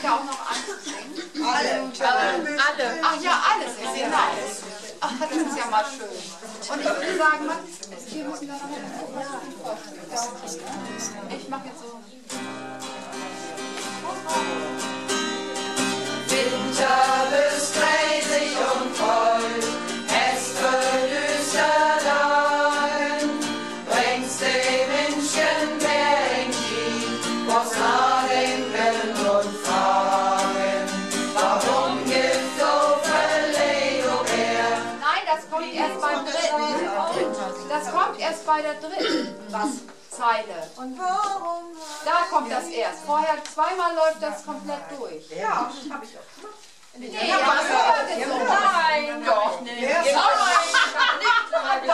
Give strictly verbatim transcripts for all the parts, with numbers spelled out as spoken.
da auch noch ansingen? Alle. Alle. Ach ja, alles ist genau. Ach, das ist ja mal schön. Und ich würde sagen, Mann, wir müssen da noch mal. Ich mache jetzt so. Winter bist crazy und voll, es verdüster Dagen, bringst dem Menschen wer in die, was nachdenken und fragen, warum gibt so viel er? Nein, das kommt erst beim dritten. Das kommt erst bei der dritten Zeile. Und warum? Da kommt das erst. Vorher zweimal läuft das komplett durch. Ja, habe ich auch gemacht. Nee, ja, was war das so? Nein, doch nicht. Nein, ich habe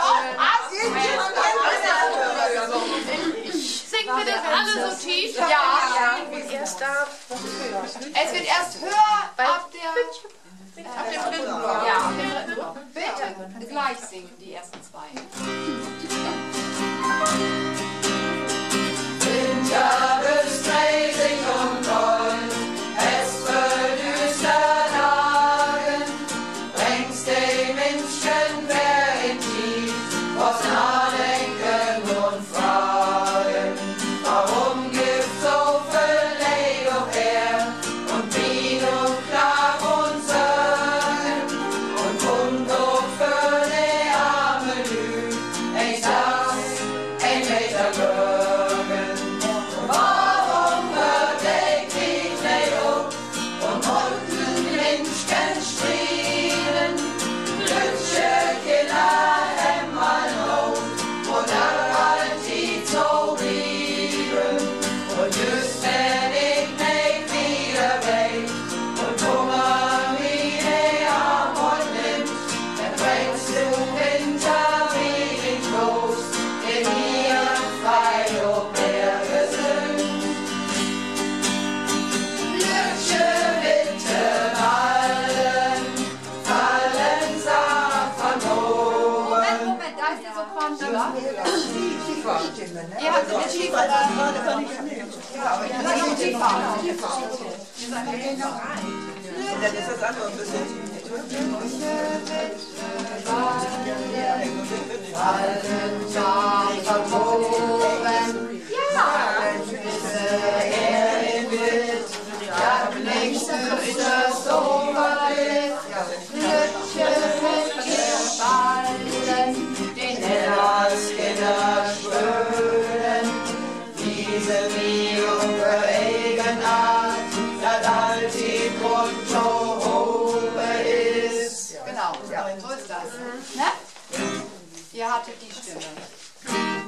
nicht. Singen wir das alle so tief? Ja. Und erst da. Es wird erst höher ab der. Ab dem dritten Block. Ja, ab dem dritten Block. Bitte gleich singen, die ersten zwei. Winter bist crazy und voll, es verdüster Dagen, bringst dem Menschen wer in tief, was nachdenken und fragen, warum gibt so viel Leid auf er und Wien und Klag und Söhn und Unglück für die arme Lü, ich sag's, ein Meter Glück. Warum hört der Krieg nicht auf und unten Menschen streben? Lütsche Kinder einmal auf und alle die so blieben. Und just wenn ich nicht wieder weg und Hunger wie der Arm nimmt, dann bringst du Winter wie ich los, in ihren Pfeil auf Berge sind. Lütsche Winterwallen, fallen Saat von oben. Moment, Moment, da ist die Sopranstimme. Stimme, ne? Ihr habt eine Schiefer. Ja, aber Das ist die Schiefer. dann ist das andere ein bisschen. Fallen Saat von oben. Ja. Er wird, das nächste ist das Oberlicht. Lütsche mit ihr Ballen. Den Hellas Kinder schwören, diese wie unsere Eigenart, das all die Grund so hoch ist. Genau, so ist das. Ne? Ihr hattet die Stimme.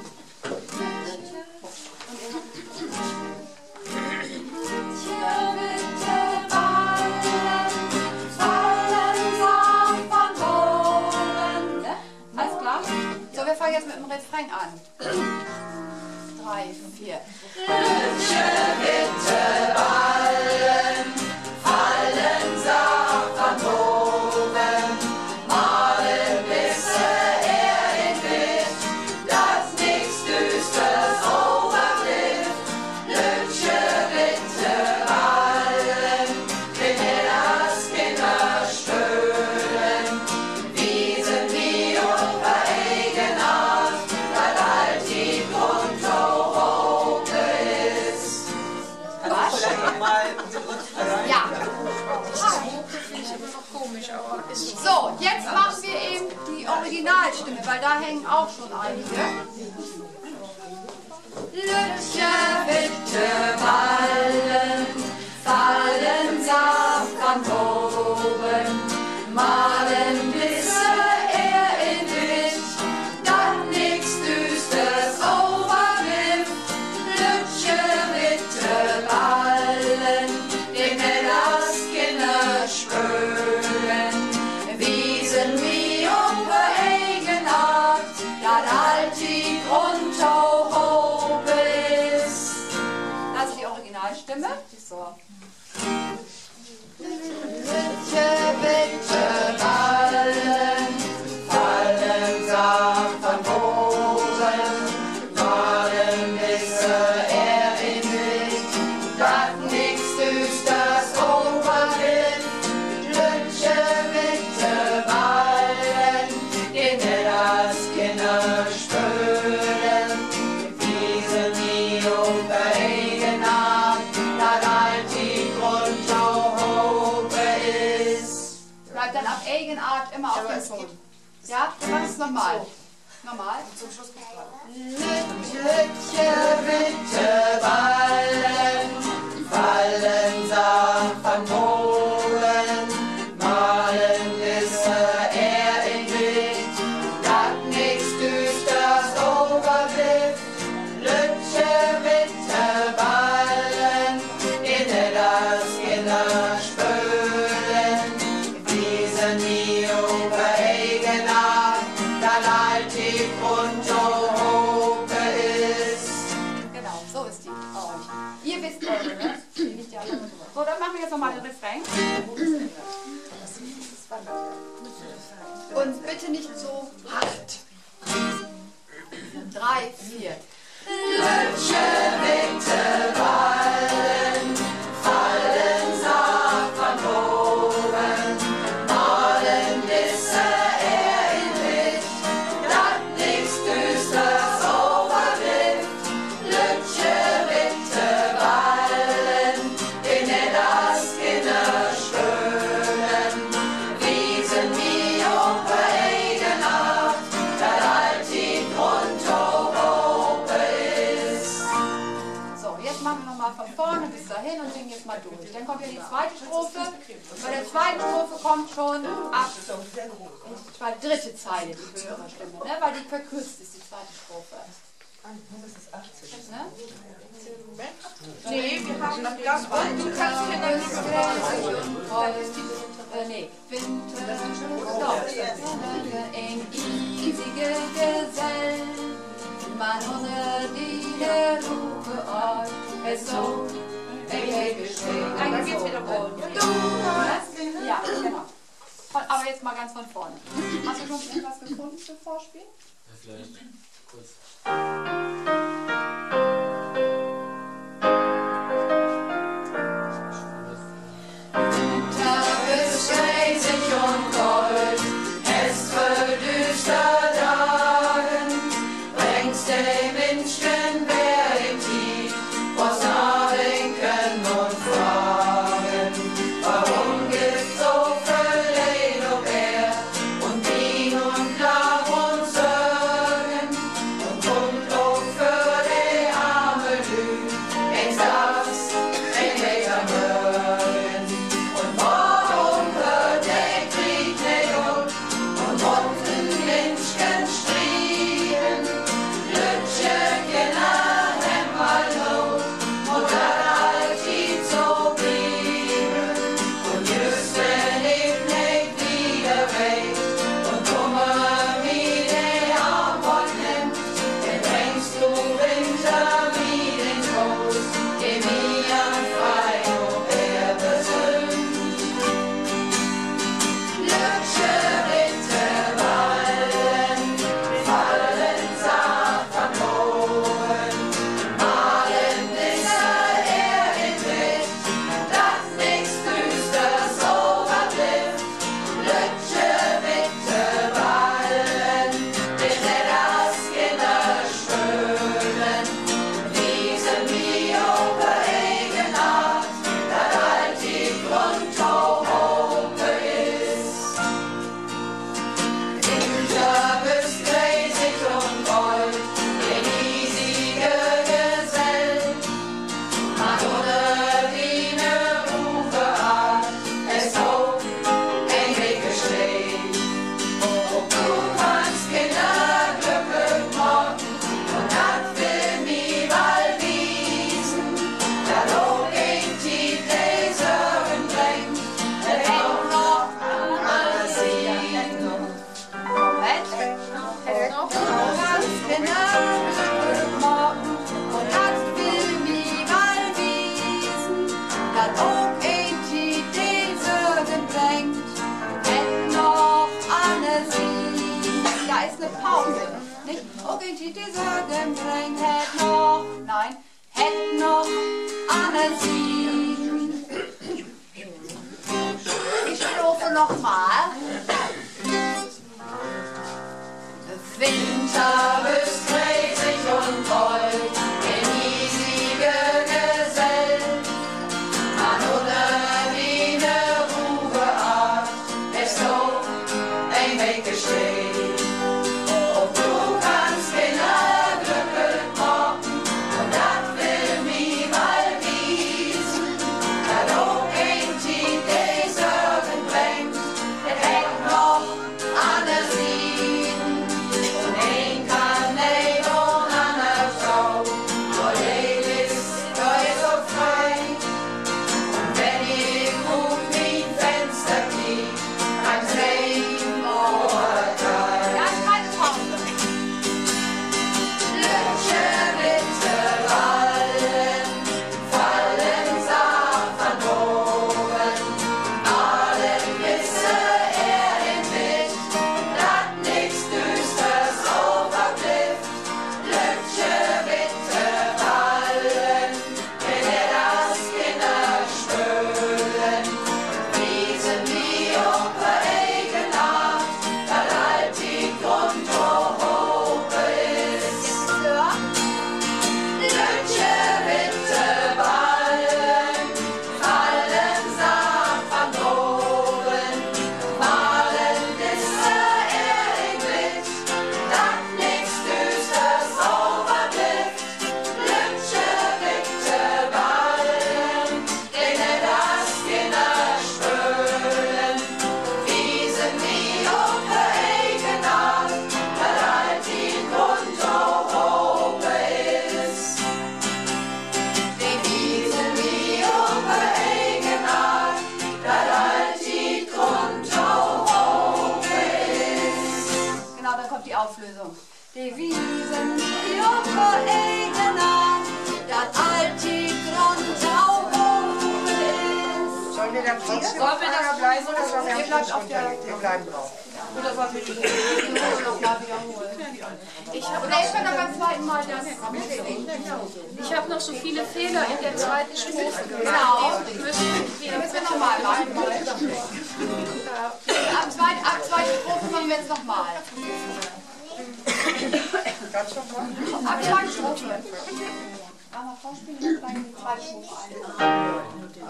Alles klar? So, wir fangen jetzt mit dem Refrain an. Drei, vier. Lütsche Winterwallen, fallen Saat von oben, malen Bisse er in Wind, das nix düsters overbleibt. Lütsche Winterwallen, den Hellas Kinder stören, wiesen wie unsere Eigenart, das all die Grund so hoch ist. Was? Mal Ja. Finde ich immer noch komisch, aber ist so. So, jetzt machen wir eben die Originalstimme, weil da hängen auch schon einige. Lütsche Winterwallen, fallen Saft von oben, malen Bisse er in Wind, dann nix düsters overbleibt. Lütsche Winterwallen, den Hellas Kinder schwören, wiesen wie unsere Eigenart, dat halt die Grund hoch ist. Das ist die Originalstimme. So. Lütsche Winterwallen, fallen Saft von oben, malen Bisse er in Wind, dat nix düsters Grad immer auf den Ton. Ja, wir machen es nochmal. Nochmal. Zum Schluss kommt gerade. Lütje, bitte ballen, fallen Sachen holen, malen ist er in Licht, dat nix düsters overblickt. Lütje, bitte ballen, in das Kinder spülen, diesen nie über eigen Art, dann halt die Grundhope ist. Genau, so ist die. Oh. Ihr wisst eure, ne? Die liegt ja alle drüber. So, dann machen wir jetzt nochmal den Refrain. Und bitte nicht so hart. Drei, vier. Lütje, bitte ballen, fallen Sachen oben, malen ist er in Licht, dat nix düsters overblickt. Lütje, bitte ballen, in das Kinder spülen, wiesen wie über eigen Art, dat halt die Grundhope ist. So, jetzt machen wir nochmal von vorne bis dahin und singen jetzt mal durch. Dann kommt ja die zweite Strophe. Bei der zweiten Strophe kommt schon ab die dritte Zeile, die höhere Stimme, ne? Weil die verkürzt ist, die zweite Strophe. Ne? Nee, wir haben noch ganz weit. Du kannst mir dann nicht Äh, nee, Winter, Stopp. Ein easige Gesell, man ohne die der Ruhe Ort, es so, ein Geschenk. Dann geht's wieder rund. Du hast, ja, genau. Von, aber jetzt mal ganz von vorne. Hast du schon irgendwas gefunden für Vorspiel? Ja, vielleicht kurz. Die Sorgen bringt, hätt noch, nein, hätt noch eine Sieg. Die Strophe nochmal. Winter ist gräsig und voll, der hiesige Gesell, man ohne wie ne Ruheart, es so Wiesen, die Opfer Egenart, das alte Grundau oben ist. Sollen wir dann trotzdem Sollen wir das bleiben oder sollen wir Ihr bleibt auf der... Wir bleiben drauf. Oder sollen wir die nochmal wiederholen? Ich habe Oder ich kann dann beim zweiten Mal das... ich hab noch so viele Fehler in der zweiten Strophe. Genau. Müssen Die müssen wir nochmal machen. Ab zweiten ab zweiten Strophe machen wir jetzt nochmal. Ganz nochmal? Ab zweiten Strophe. Mama, vorspielen, wir gleich die zweite Strophe ein.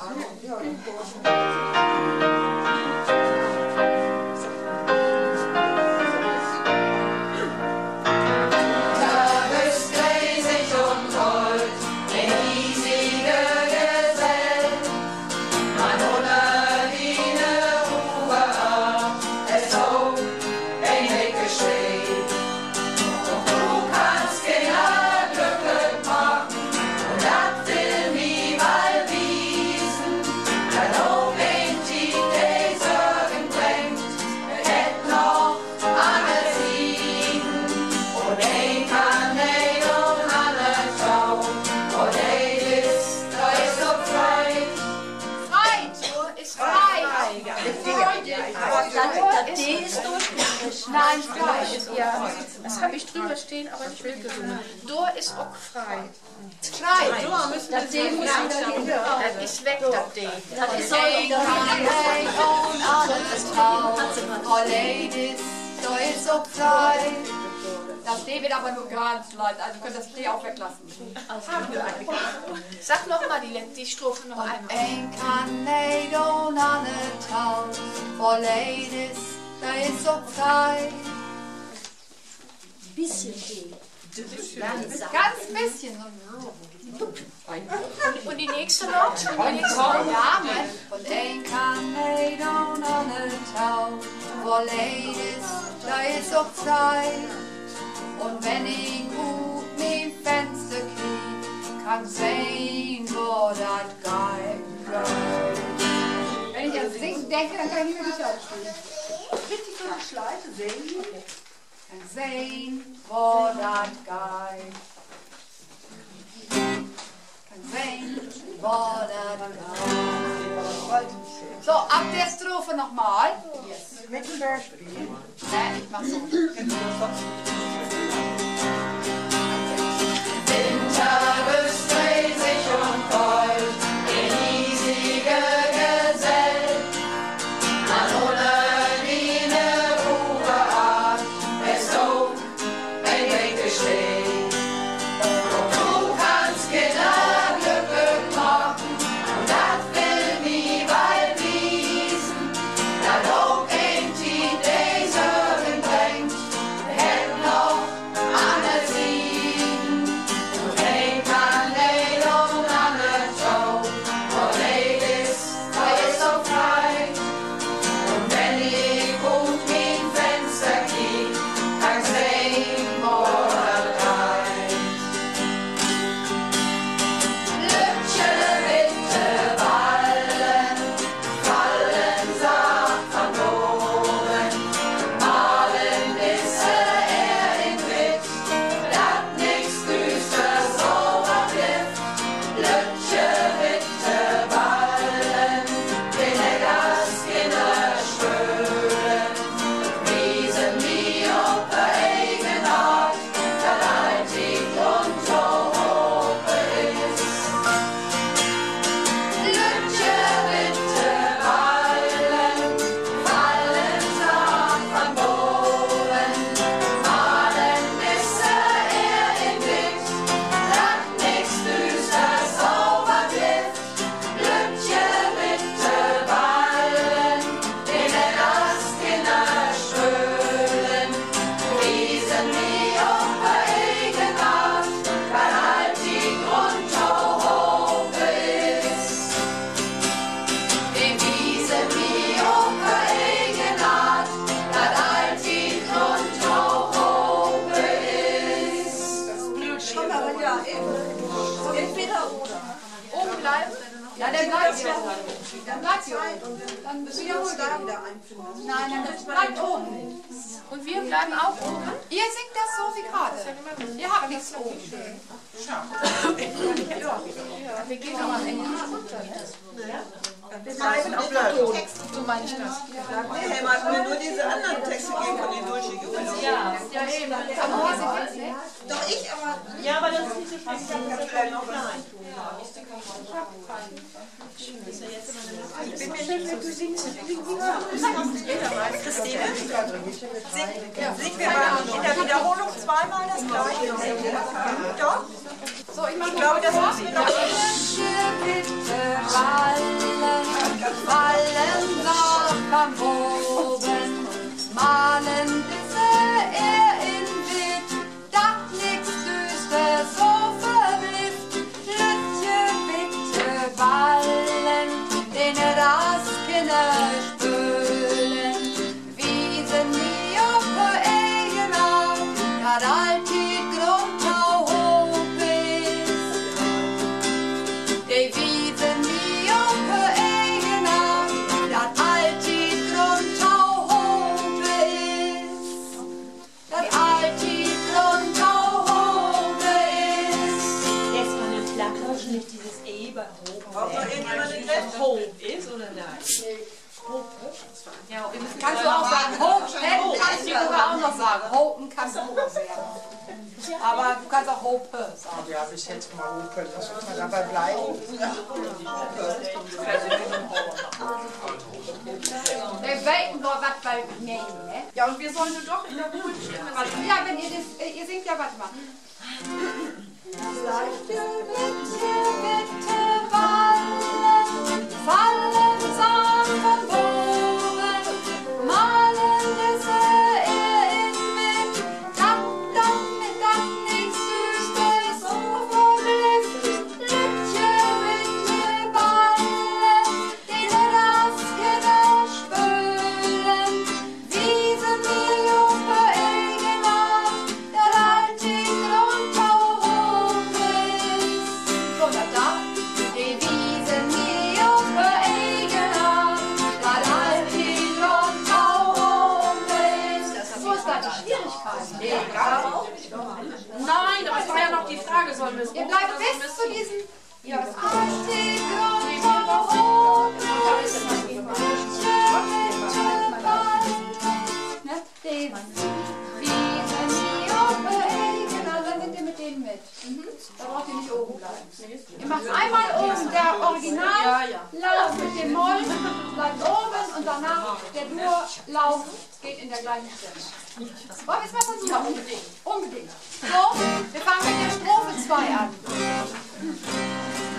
Nein, frei. Ja, das habe ich drüber stehen, aber nicht mitgesungen. Dor ist auch frei. Frei. Das D muss wieder hin. Das ist weg, das D. Das ist so und alles Tau. Oh Ladies, so ist so frei. Das D wird aber nur ganz leicht, also könnt das D auch weglassen. Sag nochmal die, die Strophe noch einmal. Ein Tornado on a Tau. Oh Ladies, da ist so frei. Bisschen D. Ganz bisschen. Und die nächste noch? Die nächste Ja, noch? Mann. Und ein Tornado on a Tau. Oh Ladies, da ist so frei. Und wenn ich gut mit Fenster krieg, kann sehen, wo das geil bleibt. Wenn ich an Singen denke, dann kann ich nicht mehr Gitarre spielen. Richtig so eine Schleife sehen. Kann sehen, wo das geil Kann sehen, wo das geil So, ab der Strophe nochmal. Mit dem Beispiel. Ne, ich mach so. Winterbüß dreht sich und keult, der hiesige Gesell. Man ohne wie ne Ruheart, es so ein Winkel steht. Und du kannst Kinder glücklich machen, und das will mi bald wiesen. Da lob ein Tiet, der Sören bringt, hätt noch alle siegen. Und ein Tornado und alle Show, und Ladies, da ist so frei. Und wenn ich gut min Fenster kiek, kann sehen, wo das reicht. Lübsche Witte ballen, fallen sacht von oben, malen Nisse er in Witz, dat nix düster so verblifft. Lübsche Witte ballen, den Eggers Kinder schwören, wiesen wie op der Eigenart, dat alltid und so hoch ist. Lübsche Witte ballen, fallen sacht von oben, malen Nisse er in Witz, dat nix düster so verblifft. Lübsche Witte ballen, den Eggers Kinder schwören, wiesen wie op der Eigenart, dat alltid und so hoch ist. Den wiesen wie op der Eigenart, dat alltid und so hoch ist. Schon aber ja, eben. Entweder oder. Oben bleiben. Ja, dann bleibt hier oben. Dann bleibt hier oben. Dann wiederholt da ihr. wieder einfinden. Nein, dann bleibt oben. Und wir bleiben auch oben. Ihr singt das so wie gerade. Ihr habt nichts oben. Wir gehen aber am Ende nicht runter. Wir bleiben auf dem Ton. So meine ich das. Nee, Helma hat mir nur diese anderen Texte gegeben von den Dulce Jubilo. Ja, eben. Aber wir sind jetzt nicht. Doch ich, aber Ja, aber das ist nicht so schlimm. Ich habe ja vielleicht noch was. ich bin mir nicht sicher, du singst. Christine, singen wir mal in der Wiederholung zweimal das Gleiche. Doch? So, ich mache Ich glaube, das müssen wir noch. bitte fallen, fallen noch am Boden, malen bisse er in Witt, dat nix düster so verblifft, Lütje bitte ballen, den das Kinder spülen, wiesen die auf der Egen auf, dat alltid Grund auf hoch ist. Die wiesen die auf der Egen auf, dat alltid Grund auf hoch ist. Dat alltid Grund auf hoch ist. Lässt man eine Flagge nicht dieses E bei hoch? Braucht noch irgendjemand den Rest? Hoch ist oder nein? Ja, kannst du auch sagen, Hopen kannst du sogar auch noch sagen. Hopen kannst du auch sagen. Aber du kannst auch Hope sagen. Ja, bis jetzt mal hopen, lass uns mal dabei bleiben. Wir weiten nur was bei nehmen, ne? Ja, und wir sollen nur doch in der Ruhe stehen. Ja, wenn ihr das, äh, ihr singt ja, warte mal. Leichte Bitte, bitte wallen, fallen sanft Boden, malen diese er in Witt, dann, dann, dann nichts Süßes, so verblifft, Lütje, bitte ballen, denen das Kinder spülen, wiesen die Juppe Egen auf, der alltid Grund auf hoch ist. So, da, da, die wiesen die Juppe Egen auf, der alltid Grund auf hoch ist. Wo ist da die Schwierigkeit? Nein, aber es war ja noch die Frage, sollen wir es Ihr hoch bleibt oder bis sollen zu diesem. Ja, das alltid Grund auf hoch ist. Ne? Die wiesen die Juppe Egen auf, dann sind ihr mit denen mit. Da braucht ihr nicht oben bleiben. Ihr macht einmal oben der Originallauf mit dem Moll, bleibt oben und danach der Durlauf geht in der gleichen Stimme. Wollen wir es mal versuchen? Ja, unbedingt. Unbedingt. So, wir fangen mit der Strophe zwei an.